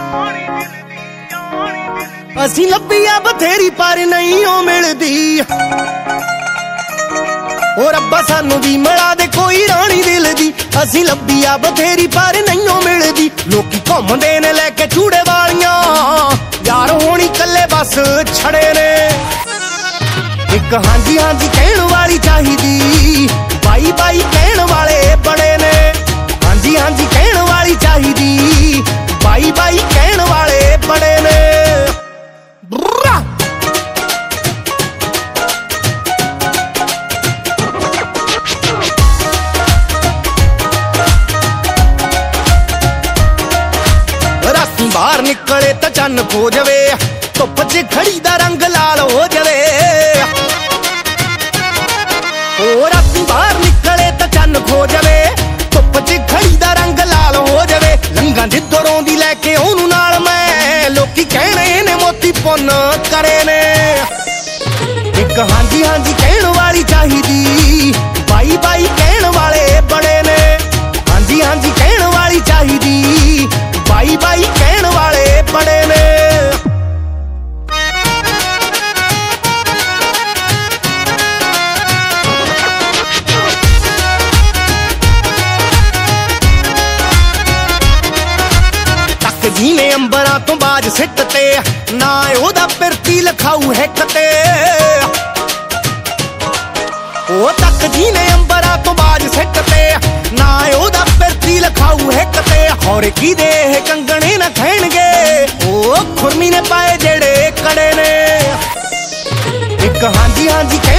ਅਸੀਂ ਲੱਭੀ ਆ ਬਥੇਰੀ ਪਰ ਨਹੀਂ ਉਹ ਮਿਲਦੀ। ਓ ਰੱਬਾ ਸਾਨੂੰ ਵੀ ਮਿਲਾ ਦੇ ਕੋਈ ਰਾਣੀ ਦਿਲ ਦੀ। ਅਸੀਂ ਲੱਭੀ ਆ ਬਥੇਰੀ ਪਰ ਨਹੀਂ ਉਹ ਮਿਲਦੀ। ਲੋਕੀ ਘੁੰਮਦੇ ਨੇ ਲੈ ਕੇ ਚੂੜੇ ਵਾਲੀਆਂ, ਯਾਰ ਹੋਣੀ ਕੱਲੇ ਬਸ ਛੜੇ ਨੇ। ਇੱਕ ਹਾਂਜੀ ਹਾਂਜੀ ਕਹਿਣ ਵਾਲੀ ਚਾਹੀਦੀ, ਬਾਈ ਬਾਈ ਕਹਿਣ ਵਾਲੇ ਬੜੇ ਨੇ। ਹਾਂਜੀ ਹਾਂਜੀ ਕਹਿਣ ਵਾਲੀ ਚਾਹੀਦੀ, ਬਾਈ ਬਾਈ ਕਹਿਣ ਵਾਲੇ ਬੜੇ ਨੇ। ਰਾਤੀ ਬਾਹਰ ਨਿਕਲੇ ਤਾਂ ਚੰਨ ਖੋ ਜਾਵੇ, ਧੁੱਪ 'ਚ ਖੜੀ ਦਾ ਰੰਗ ਲਾਲ ਹੋ ਜਾਵੇ। ਓ ਰਾਤੀ ਬਾਹਰ ਨਿਕਲੇ ਤਾਂ ਚੰਨ ਖੋ ਜਾਵੇ, ਧੁੱਪ 'ਚ ਖੜੀ ਦਾ ਰੰਗ ਲਾਲ ਹੋ ਜਾਵੇ। ਲੰਘਾਂ ਜਿੱਧਰੋਂ ਦੀ ਲੈ ਕੇ ਉਹਨੂੰ ਨਾਲ ਮੈਂ, ਲੋਕੀ ਕਹਿਣੇ ਨੇ ਮੋਤੀ ਪੁੰਨ ਕਰੇ ਨੇ। ਇੱਕ ਹਾਂਜੀ ਹਾਂਜੀ ਕਹਿਣ ਵਾਲੀ ਚਾਹੀਦੀ, ਬਾਈ ਬਾਈ ਕਹਿਣ ਵਾਲੇ ਬੜੇ ਨੇ। ਹਾਂਜੀ ਹਾਂਜੀ ਕਹਿਣ ਵਾਲੀ ਚਾਹੀਦੀ, ਬਾਈ ਬਾਈ ਕਹਿਣ ਵਾਲੇ ਬੜੇ ਨੇ। ਤੱਕਦੀ ਨੇ ਅੰਬਰਾਂ ਤੋਂ ਬਾਜ ਸਿੱਟ ਤੇ, ਨਾ ਉਹਦਾ ਪਿਰਤੀ ਲਖਾਊ ਹਿੱਕ ਤੇ। ਉਹ ਤੱਕਦੀ ਨੇ ਅੰਬਰਾਂ ਤੋਂ ਬਾਜ ਸਿੱਟ ਤੇ, ਨਾ ਉਹਦਾ ਪਿਰਤੀ ਲਖਾਊ ਹਿੱਕ ਤੇ। ਹੋਰ ਕੀ ਦੇ ਇਹ ਕੰਗਣੇ ਨਾ ਖੈਣਗੇ, ਉਹ ਖੁਰਮੀ ਨੇ ਪਾਏ ਜਿਹੜੇ ਕੜੇ ਨੇ। ਇੱਕ ਹਾਂਜੀ ਹਾਂਜੀ